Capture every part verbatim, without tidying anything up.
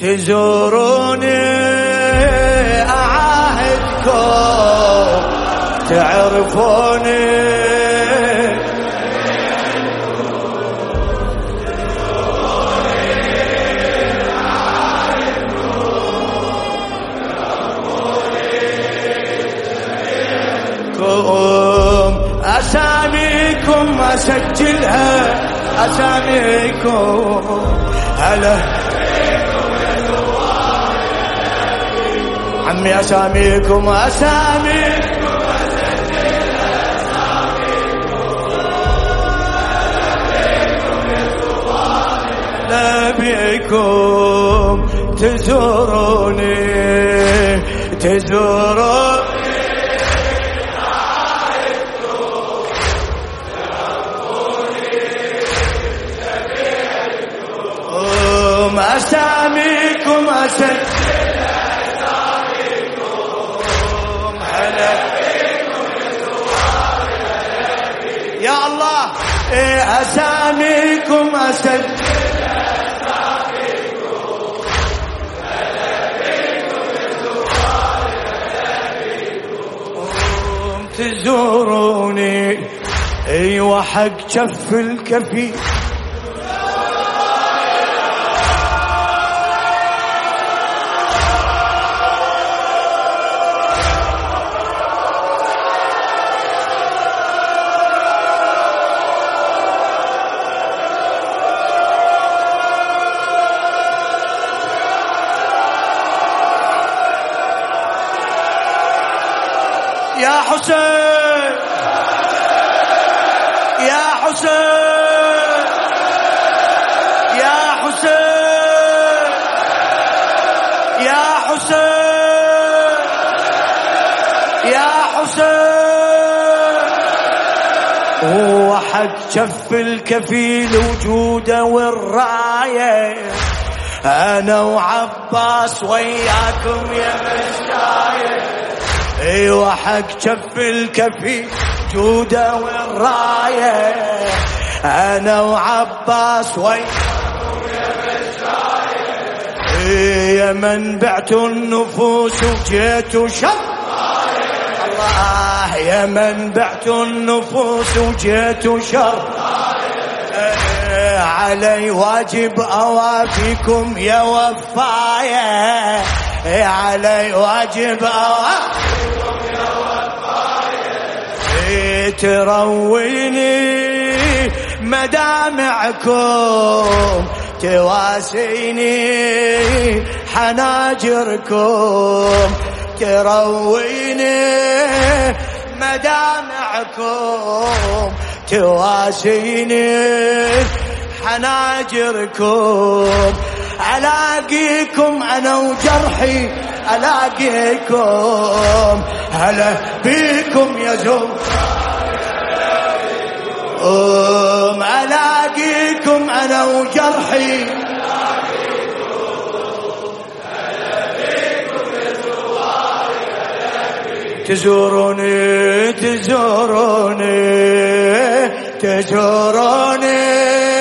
تزوروني أعاهدكم تعرفوني أساميكم أسجلها أساميكم هلا عمي أساميكم أساميكم نبيكم تزوروني تزوروني أساميكم أسجل أساميكم هلا يا الله أساميكم أسجل أساميكم تزوروني ايوه حق شف الكفي يا حسين يا حسين يا حسين يا حسين يا حسين هو حق شف الكفيل وجوده والراية أنا وعباس وياكم يا مشايخ ايوه حق شف الكفي جوده والرايه انا وعباس وياكم يا مشايخ يا من بعتوا النفوس وجيتوا شر الله يا من بعتوا النفوس وجيتوا شر علي واجب اوافيكم يا وفايه علي واجب اوافيكم ترويني مدامعكم تواسيني حناجركم ترويني مدامعكم تواسيني حناجركم ألاقيكم أنا وجرحي ألاقيكم هلا بيكم يا زوج أم ألاقيكم أنا وجرحي تزوروني تزوروني تزوروني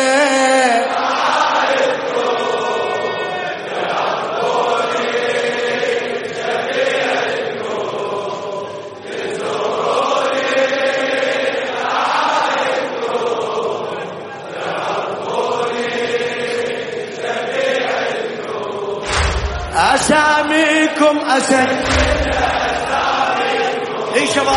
أساميكم أسد إيه شباب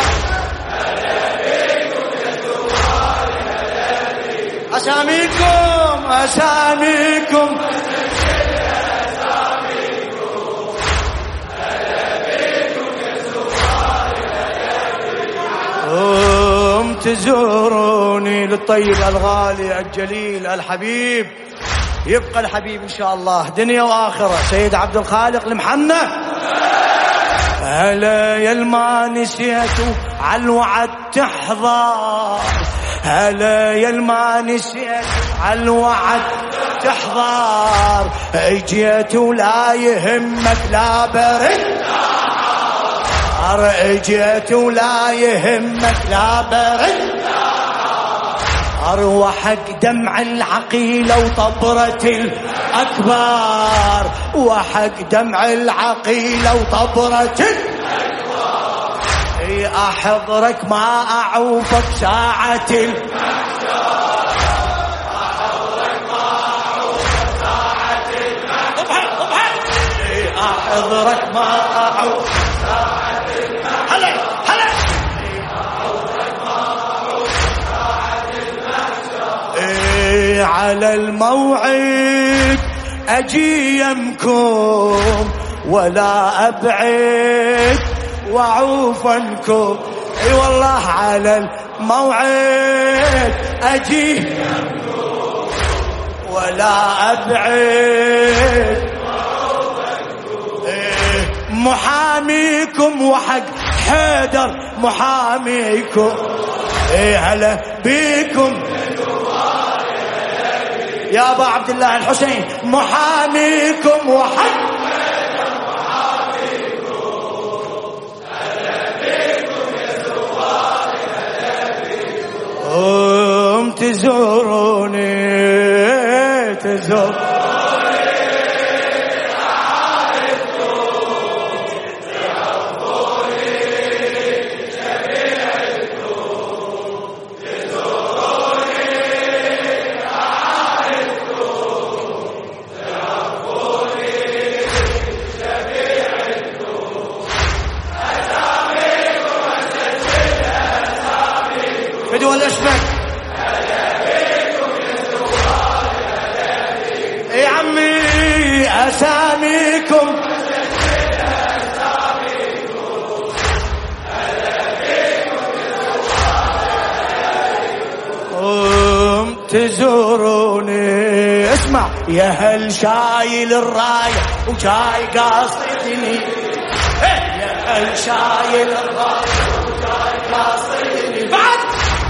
أساميكم أساميكم أم تزوروني للطيب الغالي الجليل الحبيب يبقى الحبيب إن شاء الله دنيا وآخرة سيد عبد الخالق المحنة هلا يا الما نسيتوا على الوعد تحضر هلا يا الما نسيتوا على الوعد تحضر اجيت ولا يهمك لا برد اجيت ولا يهمك لا برد أروحك دمع العقيلة وطبرة الأكبار، وحق دمع العقيلة وطبرة الأكبار، أحضرك ما أعوفك ساعة المحشر، أحضرك ما أعوفك ساعة المحشر، أحضرك ما أعوفك ساعة المحشر، هلا هلا على الموعد أجي يمكم ولا أبعد وأعوف عنكم. اي والله على الموعد أجي يمكم ولا أبعد وأعوف عنكم. محاميكم وحق حيدر محاميكم، هلا بيكم يا ابا عبد الله الحسين، محاميكم وحق محاميكم، هلا بيكم يا زوار، هلا بيكم تزوروني تزوروني بدو الاشبك. اي عمي اساميكم قوم تزوروني. اسمع يا هل شايل الرايه وجاي قاصدني، يا هل شايل الرايه وجاي قاصدني، بعد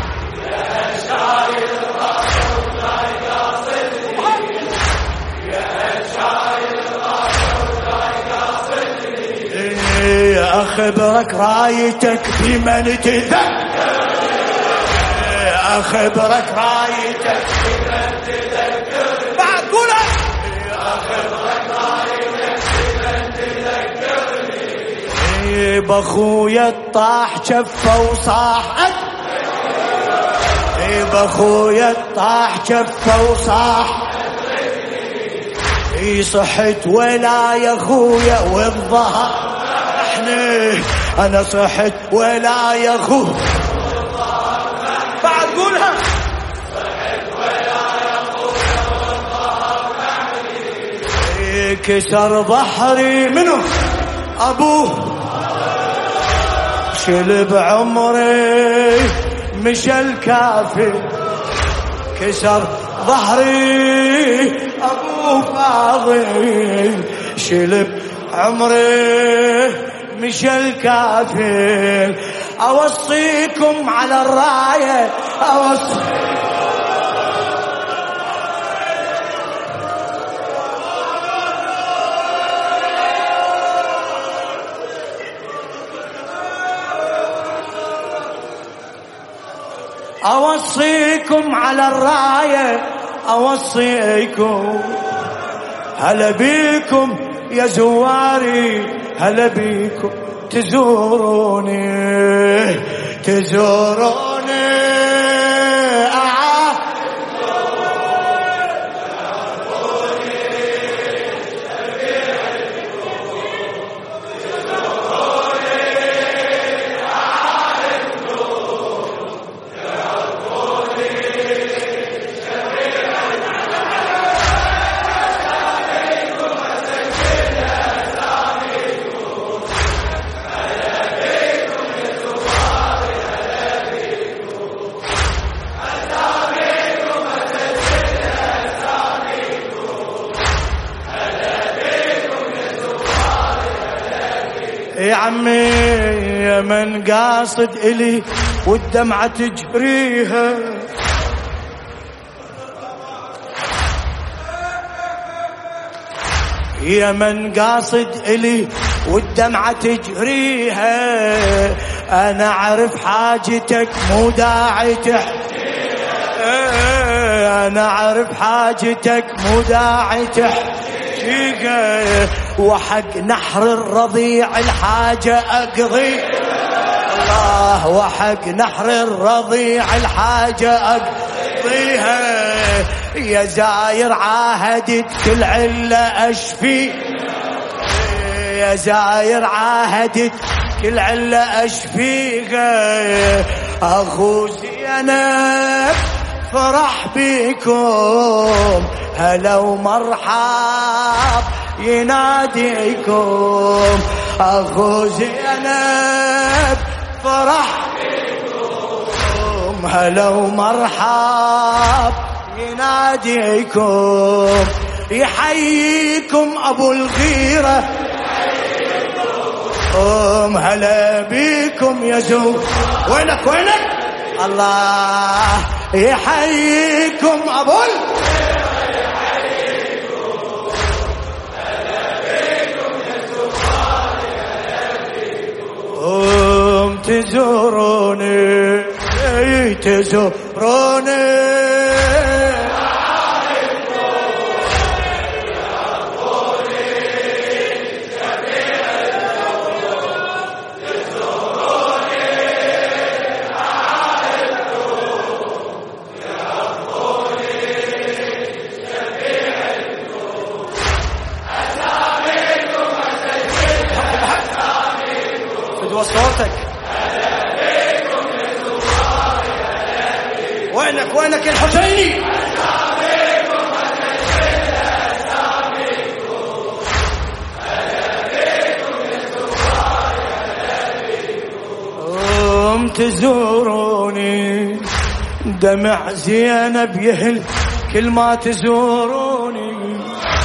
أخبرك رايتك بمن تذكر، أخبرك رايتك بمن تذكر، بعد قولها أخبرك رايتك بمن تذكرني، بأخويا الطاح جفه وصاح، بأخويا الطاح جفه وصاح، صحت ولا يا أخويا والظهر أنا صحت ولا يا أخو، بعد قولها صحت ولا يا أخو، كسر ظهري منه أبوه، شلب عمري مشى الكافر، كسر ظهري أبوه فاضي، شلب عمري مشى الكافر. أوصيكم على الراية، أوصيكم أوصيكم على الراية، أوصيكم هلا بيكم يا زواري، هلا بيكم تزوروني تزوروني يا عمي يا من قاصد إلي والدمعة تجريها، يا من قاصد إلي والدمعة تجريها، أنا أعرف حاجتك مو داعي تحكيها، أنا أعرف حاجتك مو داعي تحكيها، وحق نحر الرضيع الحاجة أقضي الله، وحق نحر الرضيع الحاجة أقضيها. يا زاير عاهدت كل علة أشفي، يا زاير عاهدت كل علة أشفيها. أخو زينب فرح بيكم هلا ومرحب يناديكم، أخو زينب فرح بيكم هلا ومرحب يناديكم. يحييكم أبو الغيرة أم هلا بيكم يا زوج. وينك وينك الله يحييكم أبو الغيرة، أم تزوروني تزوروني صوتك. وينك وينك يا الحسيني؟ أم تزوروني دمع زينب يهل كل ما تزوروني،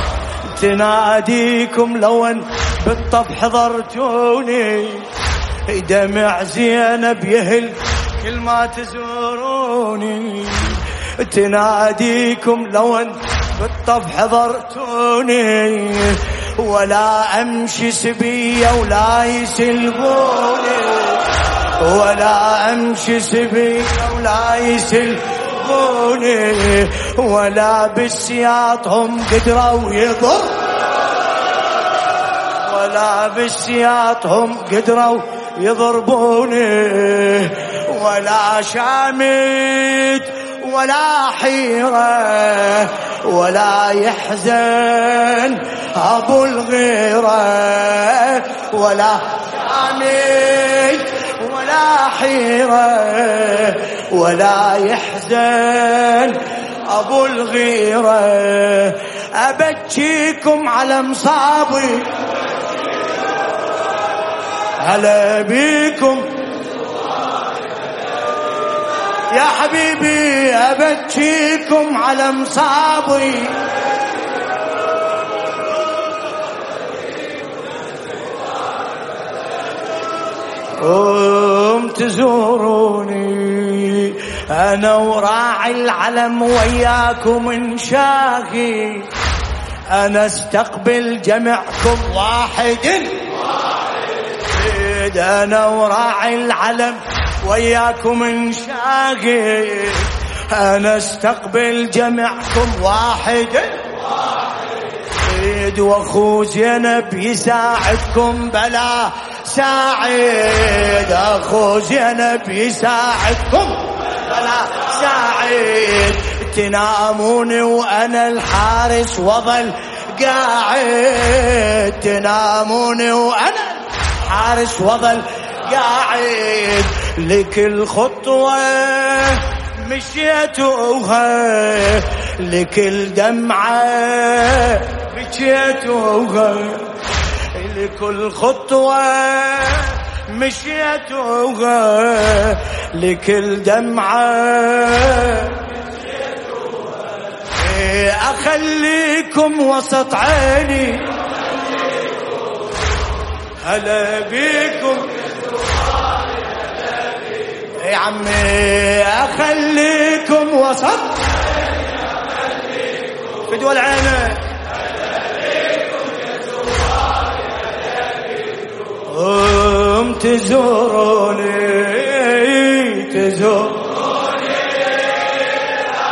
تناديكم لون بالطب حضرتوني. دمع زينب يهل كل ما تزوروني، تناديكم لون بالطب حضرتوني. ولا أمشي سبية ولا يسلبوني، ولا أمشي سبية ولا يسلبوني. ولا بالسياطهم قدروا يضر، ولا بالسياطهم قدروا يضربوني. ولا شامت ولا حيرة ولا يحزن أبو الغيرة. ولا شامت ولا حيرة ولا يحزن أبو الغيرة. أبكيكم على مصابي هلا بيكم يا حبيبي، أبكيكم على مصابي. أم تزوروني أنا وراعي العلم وياكم انشاغي، أنا استقبل جمعكم واحد، أنا وراعي العلم وياكم انشاغي، أنا استقبل جمعكم واحد. واخو زينب يساعدكم بلا ساعد، اخو زينب يساعدكم بلا ساعد. تنامون وانا الحارس وظل قاعد، تنامون وانا الحارس وظل قاعد. لكل خطوة مشيتوها، لكل دمعة بكيتوها، لكل خطوة مشيتوها، لكل دمعة أخليكم وسط عيني هلا بيكم يا عمي، أخليكم وسط في دول عينك. أم تزوروني تزوروني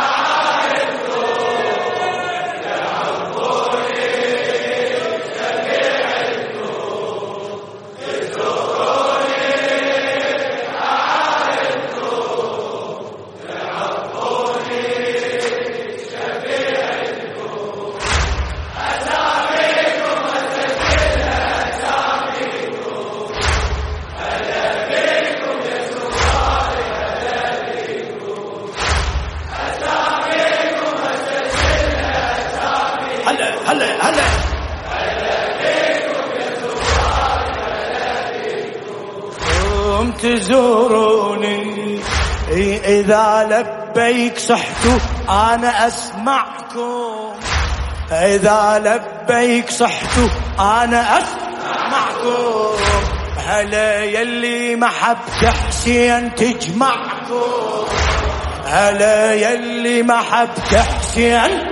تزوروني إذا لبيك صحتوا أنا أسمعكم، إذا لبيك صحتوا أنا أسمعكم، هلا يلي محبة حسين تجمعكم، هلا يلي محبة حسين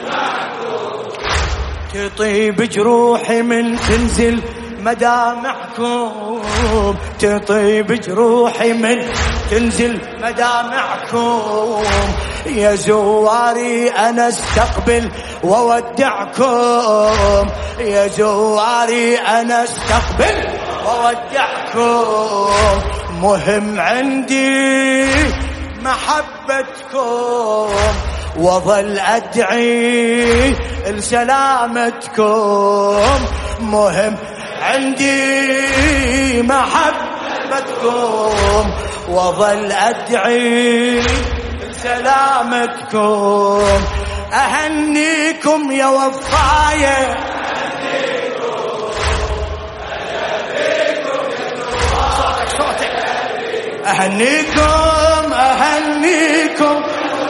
تطيب جروحي من تنزل مدامعكم، تطيب جروحي من تنزل مدامعكم، يا زواري أنا استقبل وودعكم، يا زواري أنا استقبل وودعكم، مهم عندي محبتكم وظل أدعي لسلامتكم، مهم عندي محبتكم وظل أدعي لسلامتكم، أهنيكم يا وفاية، أهنيكم أهنيكم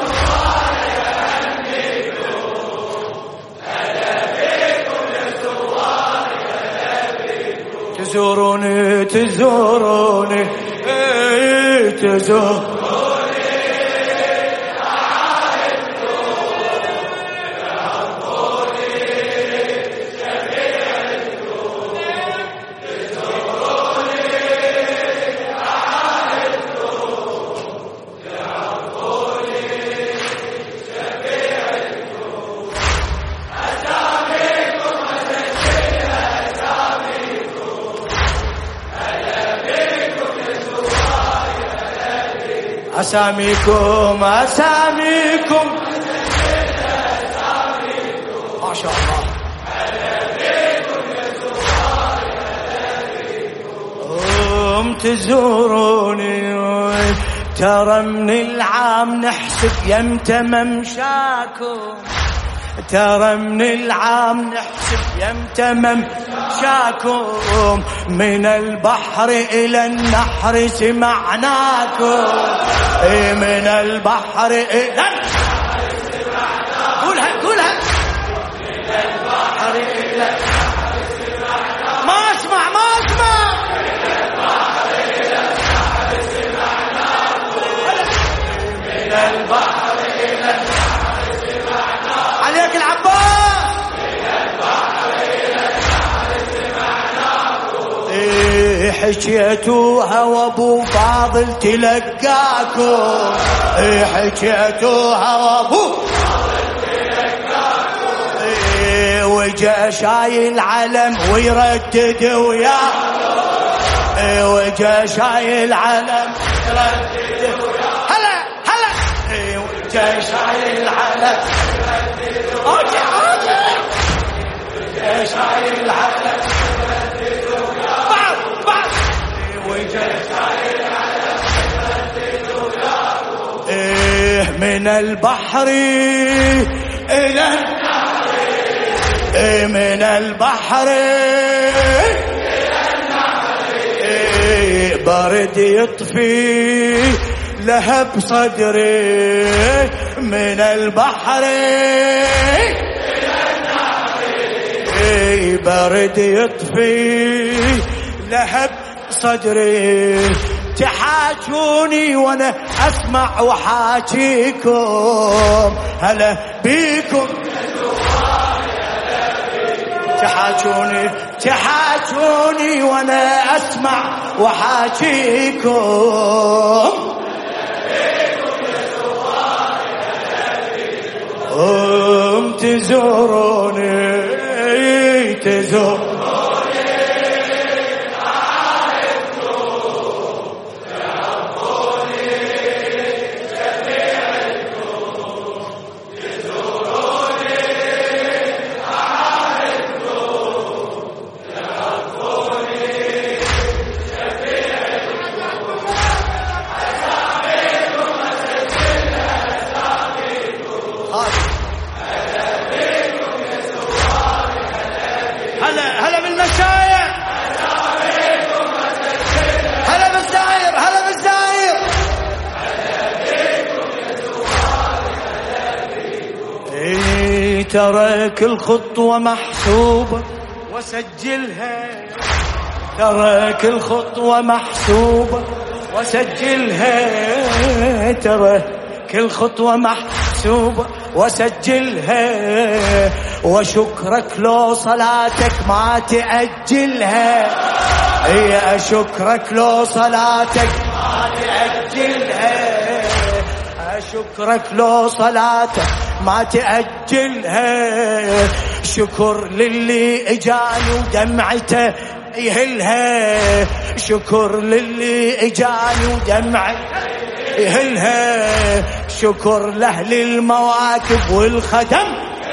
تزوروني تزوروني ايه تزوروني أساميكم أساميكم ما شاء الله، هم تزوروني ترى من العام نحسب يمتى ممشاكم، ترى من العام نحسب يمتى ممشاكم، من البحر إلى النحر سمعناكم، من البحر إلى النحر سمعناكم، قولها قولها، من البحر إلى النحر سمعناكم، ما أسمع ما أسمع، من البحر إلى النحر سمعناكم، من البحر إلى النحر سمعناكم، عليك العباس، من البحر إلى النحر سمعناكم، إيه حكيتوها وابو فاضل تلقاكم، إيه حكيتوها وابو فاضل تلقاكم، إيه وجا شايل علم ويردد وياكم، إيه وجا شايل علم ويردد وياكم، هلا هلا، إيه وجا شايل علم أوجي أوجي، وجا شايل علم بعد بعد، وجا شايل علم إيه من البحر إلى النهر، إيه من البحر إلى النهر، إيه برد يطفي لهب صدري، من البحر إلى النهر، إيه برد يطفي لهب صدري، تحاجوني وانا اسمع وحاجيكم، هلا بيكم تحاجوني تحاجوني وانا اسمع وحاجيكم، هم تزوروني تزوروني هلا ترى كل خطوة محسوبة وسجلها، ترى كل خطوة محسوبة وسجلها، ترى كل خطوة محسوبة وسجلها، وشكرك لو صلاتك ما تأجلها، يا شكرك لو صلاتك ما تأجلها، شكرك لو صلاتك ما تأجلها، شكر للي اجاني ودمعته يهلها، شكر للي اجاني ودمعته يهلها، شكر لأهل المواكب والخدم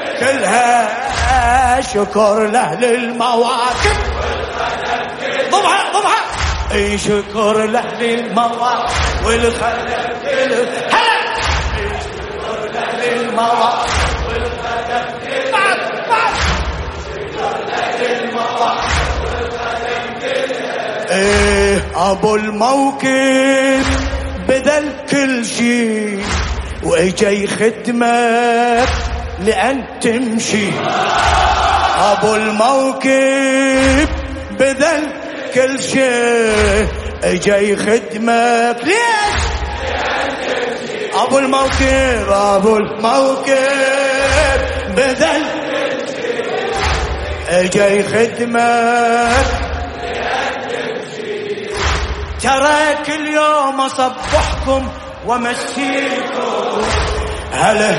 كلها، شكر لأهل المواكب والخدم كلها، ضبها ضبها، اي شكر لأهل المواكب والخدم كلها، هلا شكر لأهل المواكب والخدم كلها، بعد بعد شكر لأهل المواكب والخدم كلها، ايه ابو الموكب بذل كل شيء واجا يخدمك لأن تمشي، ابو الموكب بذل كل شيء اجا يخدمك ليش لأن تمشي، ابو الموكب ابو الموكب بذل كل شيء اجا يخدمك لأن تمشي، ترى كل يوم اصبحكم وامسيكم هلا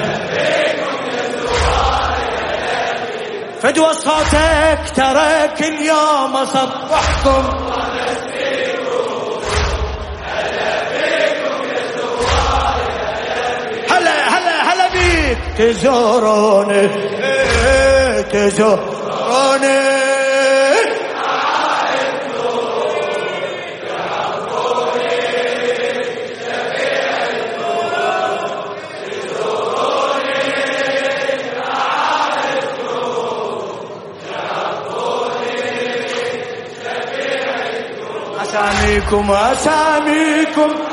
فدوى صوتك، ترى كل يوم اصبحكم وامسيكم هلا بيكم يا زوار، هلا هلا هلا بيك تزوروني تزوروني أساميكم أساميكم